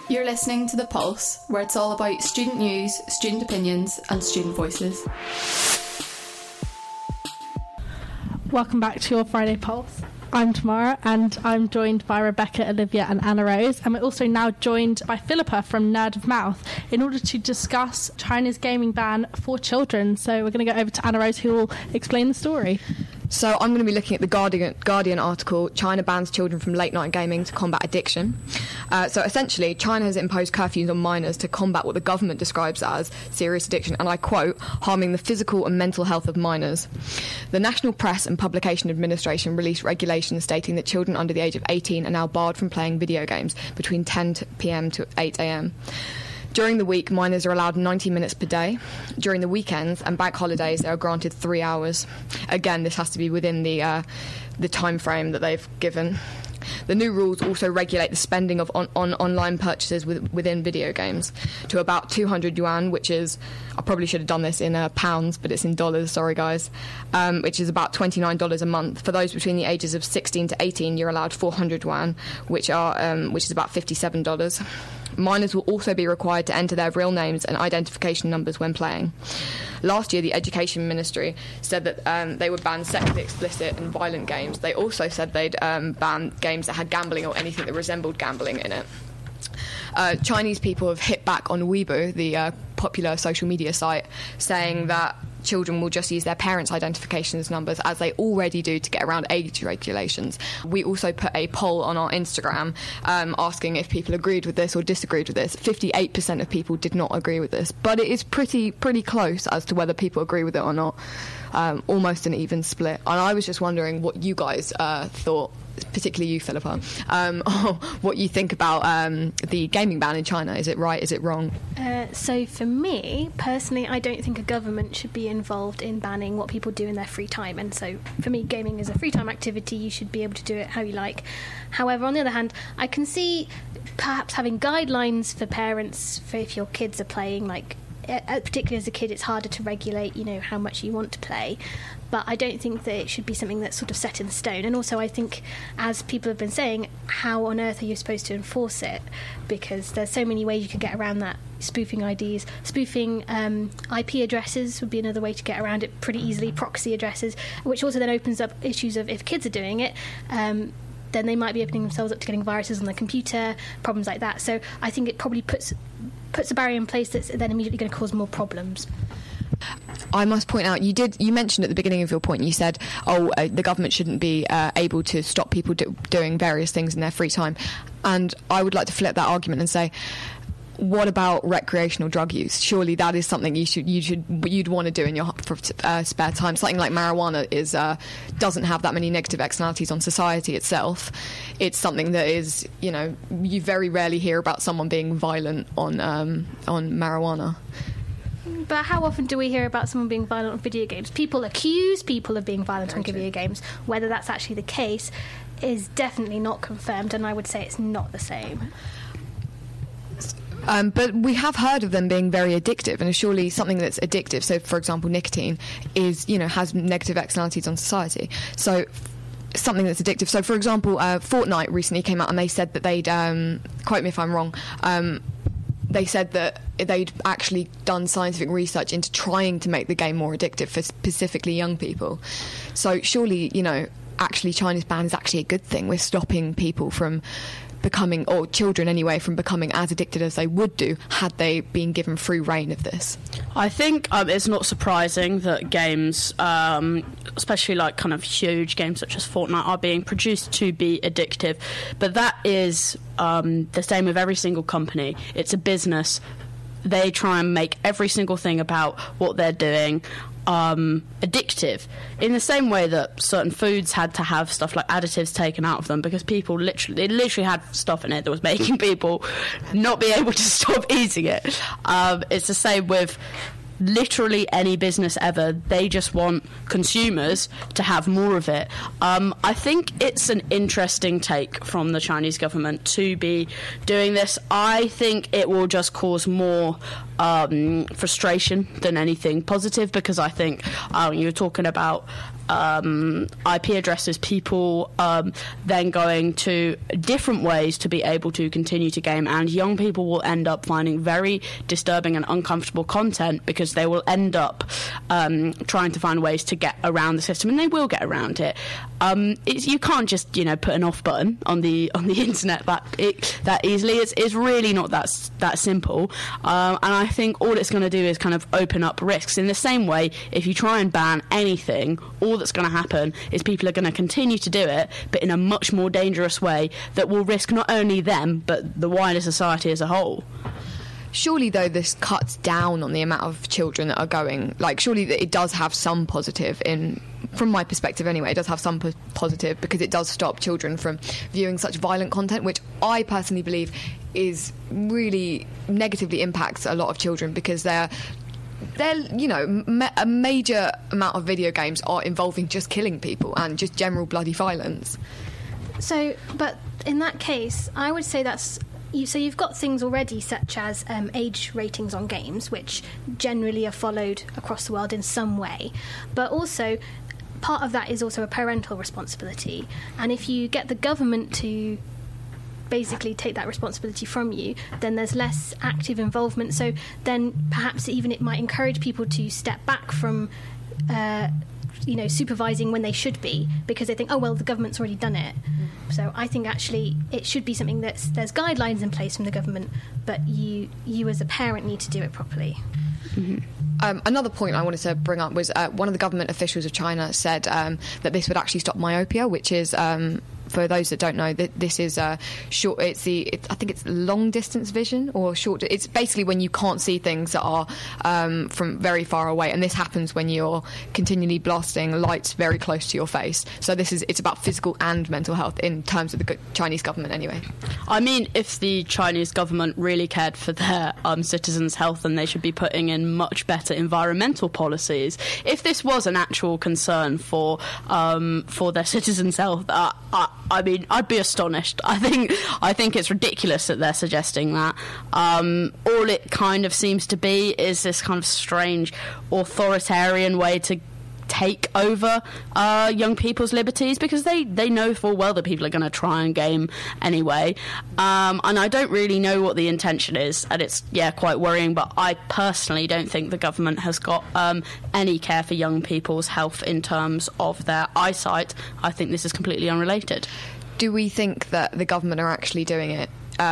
You're listening to The Pulse, where it's all about student news, student opinions and student voices. Welcome back to your Friday Pulse. I'm Tamara and I'm joined by Rebecca, Olivia and Anna Rose, and we're also now joined by Philippa from Nerd of Mouth in order to discuss China's gaming ban for children. So we're going to go over to Anna Rose, who will explain the story. So I'm going to be looking at the Guardian article, China bans children from late-night gaming to combat addiction. So essentially, China has imposed curfews on minors to combat what the government describes as serious addiction, and I quote, harming the physical and mental health of minors. The National Press and Publication Administration released regulations stating that children under the age of 18 are now barred from playing video games between 10 p.m. to 8 a.m. During the week, minors are allowed 90 minutes per day. During the weekends and bank holidays, they are granted 3 hours. Again, this has to be within the time frame that they've given. The new rules also regulate the spending of online purchases within video games to about 200 yuan, which is, I probably should have done this in pounds, but it's in dollars, sorry guys, which is about $29 a month. For those between the ages of 16 to 18, you're allowed 400 yuan, which is about $57. Minors will also be required to enter their real names and identification numbers when playing. Last year, the Education Ministry said that they would ban sexually explicit and violent games. They also said they'd ban games that had gambling or anything that resembled gambling in it. Chinese people have hit back on Weibo, the popular social media site, saying that children will just use their parents' identifications numbers, as they already do, to get around age regulations. We also put a poll on our Instagram asking if people agreed with this or disagreed with this. 58% of people did not agree with this, but it is pretty close as to whether people agree with it or not. Almost an even split. And I was just wondering what you guys thought, particularly you, Philippa, what you think about the gaming ban in China. Is it right? Is it wrong? So for me, personally, I don't think a government should be involved in banning what people do in their free time. And so for me, gaming is a free time activity. You should be able to do it how you like. However, on the other hand, I can see perhaps having guidelines for parents for if your kids are playing, like, particularly as a kid, it's harder to regulate, how much you want to play. But I don't think that it should be something that's sort of set in stone. And also, I think, as people have been saying, how on earth are you supposed to enforce it? Because there's so many ways you could get around that. Spoofing IDs, spoofing IP addresses would be another way to get around it pretty easily, proxy addresses, which also then opens up issues of if kids are doing it, then they might be opening themselves up to getting viruses on their computer, problems like that. So I think it probably puts a barrier in place that's then immediately going to cause more problems. I must point out, you mentioned at the beginning of your point, you said, the government shouldn't be able to stop people doing various things in their free time. And I would like to flip that argument and say, what about recreational drug use? Surely that is something you'd want to do in your spare time. Something like marijuana doesn't have that many negative externalities on society itself. It's something that is, you very rarely hear about someone being violent on marijuana. But how often do we hear about someone being violent on video games? People accuse people of being violent on video games. Whether that's actually the case is definitely not confirmed, and I would say it's not the same. But we have heard of them being very addictive, and surely something that's addictive, so for example nicotine, is has negative externalities on society. So something that's addictive. So for example, Fortnite recently came out and they said that they'd, quote me if I'm wrong, they said that they'd actually done scientific research into trying to make the game more addictive for specifically young people. So surely, actually China's ban is actually a good thing. We're stopping people from becoming, or children anyway, from becoming as addicted as they would do had they been given free reign of this. I think it's not surprising that games, especially like kind of huge games such as Fortnite, are being produced to be addictive. But that is the same with every single company. It's a business. They try and make every single thing about what they're doing addictive, in the same way that certain foods had to have stuff like additives taken out of them because people literally had stuff in it that was making people not be able to stop eating it. It's the same with literally any business ever. They just want consumers to have more of it. I think it's an interesting take from the Chinese government to be doing this. I think it will just cause more frustration than anything positive, because I think you were talking about IP addresses, people then going to different ways to be able to continue to game, and young people will end up finding very disturbing and uncomfortable content because they will end up trying to find ways to get around the system, and they will get around it. You can't just put an off button on the internet that easily. It's really not that simple, and I think all it's going to do is kind of open up risks. In the same way, if you try and ban anything, all that's going to happen is people are going to continue to do it, but in a much more dangerous way that will risk not only them but the wider society as a whole. Surely, though, this cuts down on the amount of children that are going. Like, surely it does have some positive from my perspective anyway, it does have some positive, because it does stop children from viewing such violent content, which I personally believe is really negatively impacts a lot of children, because they're a major amount of video games are involving just killing people and just general bloody violence. So, but in that case, I would say so you've got things already such as age ratings on games, which generally are followed across the world in some way. But also, part of that is also a parental responsibility. And if you get the government to basically take that responsibility from you, then there's less active involvement. So then perhaps even it might encourage people to step back from supervising when they should be, because they think, oh, well, the government's already done it. So I think actually it should be something there's guidelines in place from the government, but you as a parent need to do it properly. Mm-hmm. Another point I wanted to bring up was one of the government officials of China said that this would actually stop myopia, which is, for those that don't know, that this is short. I think it's long distance vision or short. It's basically when you can't see things that are from very far away, and this happens when you're continually blasting lights very close to your face. So it's about physical and mental health in terms of the Chinese government, anyway. I mean, if the Chinese government really cared for their citizens' health, then they should be putting in much better environmental policies. If this was an actual concern for their citizens' health, I mean, I'd be astonished. I think it's ridiculous that they're suggesting that. All it kind of seems to be is this kind of strange authoritarian way to take over young people's liberties, because they know full well that people are going to try and game anyway, and I don't really know what the intention is, and it's quite worrying. But I personally don't think the government has got any care for young people's health in terms of their eyesight. I think this is completely unrelated. Do we think that the government are actually doing it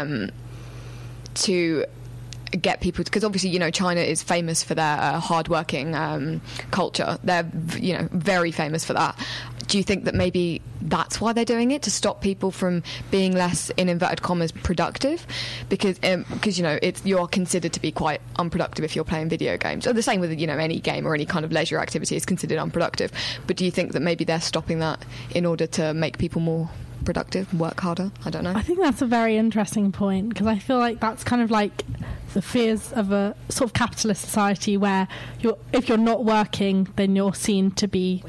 to get people, because obviously China is famous for their hard-working culture. They're very famous for that. Do you think that maybe that's why they're doing it, to stop people from being less, in inverted commas, productive? Because you are considered to be quite unproductive if you're playing video games. Or the same with any game or any kind of leisure activity is considered unproductive. But do you think that maybe they're stopping that in order to make people more productive, work harder? I don't know. I think that's a very interesting point, because I feel like that's kind of like the fears of a sort of capitalist society where if you're not working, then you're seen to be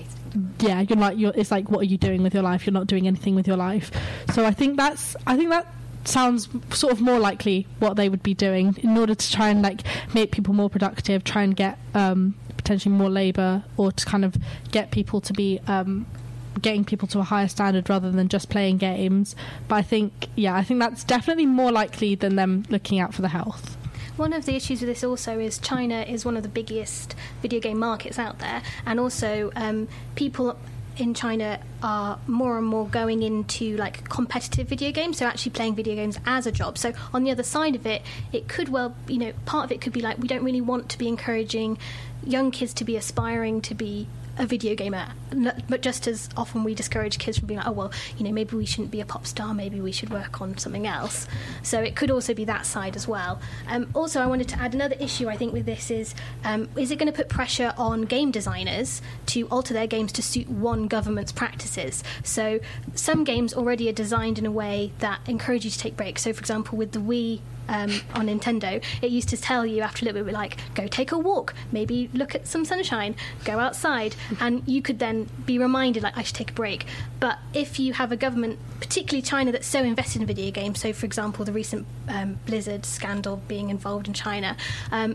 it's like, what are you doing with your life? You're not doing anything with your life. So I think that sounds sort of more likely what they would be doing in order to try and make people more productive, try and get potentially more labour, or to kind of get people to be getting people to a higher standard rather than just playing games. But I think that's definitely more likely than them looking out for the health. One of the issues with this also is China is one of the biggest video game markets out there, and also people in China are more and more going into competitive video games, so actually playing video games as a job. So on the other side of it, it could part of it could be we don't really want to be encouraging young kids to be aspiring to be a video gamer, but just as often we discourage kids from being oh well, maybe we shouldn't be a pop star, maybe we should work on something else. So it could also be that side as well. Also, I wanted to add another issue I think with this is it going to put pressure on game designers to alter their games to suit one government's practices? So some games already are designed in a way that encourage you to take breaks. So for example, with the Wii on Nintendo, it used to tell you after a little bit go take a walk, maybe look at some sunshine, go outside, and you could then be reminded I should take a break. But if you have a government, particularly China, that's so invested in video games, so for example the recent Blizzard scandal being involved in China,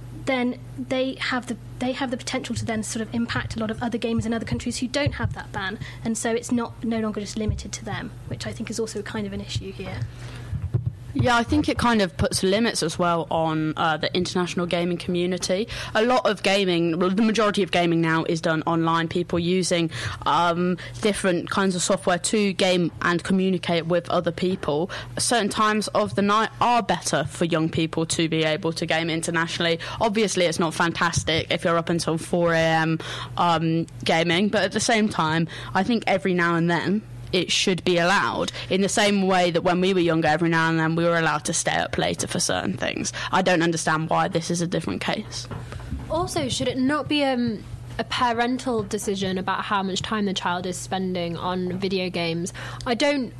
then they have the potential to then sort of impact a lot of other gamers in other countries who don't have that ban, and so it's no longer just limited to them, which I think is also kind of an issue here. Yeah, I think it kind of puts limits as well on the international gaming community. A lot of gaming, well, the majority of gaming now is done online. People using different kinds of software to game and communicate with other people. Certain times of the night are better for young people to be able to game internationally. Obviously, it's not fantastic if you're up until 4 a.m. Gaming, but at the same time, I think every now and then it should be allowed, in the same way that when we were younger, every now and then we were allowed to stay up later for certain things. I don't understand why this is a different case. Also, should it not be a parental decision about how much time the child is spending on video games? I don't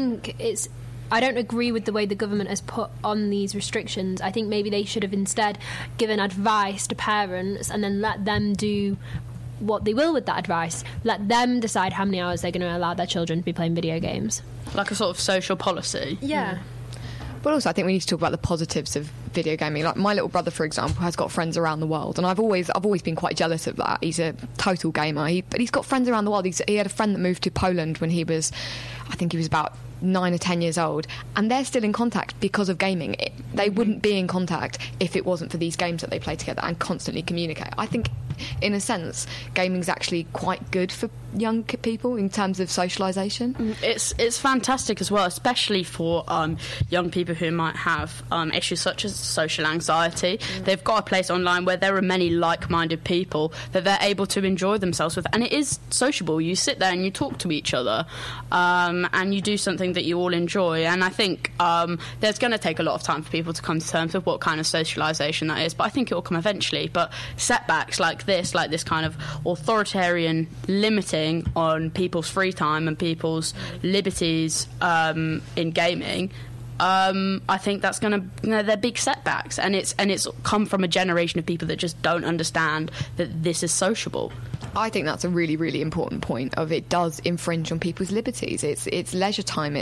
agree with the way the government has put on these restrictions. I think maybe they should have instead given advice to parents and then let them do what they will with that advice. Let them decide how many hours they're going to allow their children to be playing video games. Like a sort of social policy. Yeah. But also, I think we need to talk about the positives of video gaming. Like, my little brother, for example, has got friends around the world, and I've always been quite jealous of that. He's a total gamer, but he's got friends around the world. He had a friend that moved to Poland when he was about 9 or 10 years old, and they're still in contact because of gaming. They wouldn't be in contact if it wasn't for these games that they play together and constantly communicate. I think, in a sense, gaming's actually quite good for young people in terms of socialisation. It's fantastic as well, especially for young people who might have issues such as social anxiety. They've got a place online where there are many like-minded people that they're able to enjoy themselves with, and it is sociable. You sit there and you talk to each other, and you do something that you all enjoy, and I think there's going to take a lot of time for people to come to terms with what kind of socialisation that is, but I think it will come eventually. But setbacks like this kind of authoritarian limiting on people's free time and people's liberties in gaming, I think that's going to, they're big setbacks, and it's come from a generation of people that just don't understand that this is sociable. I think that's a really, really important point. Of it does infringe on people's liberties. It's leisure time.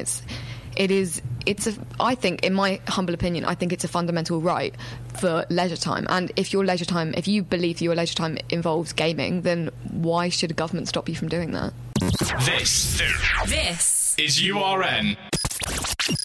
I think, in my humble opinion, I think it's a fundamental right for leisure time. And if you believe your leisure time involves gaming, then why should a government stop you from doing that? This is URN.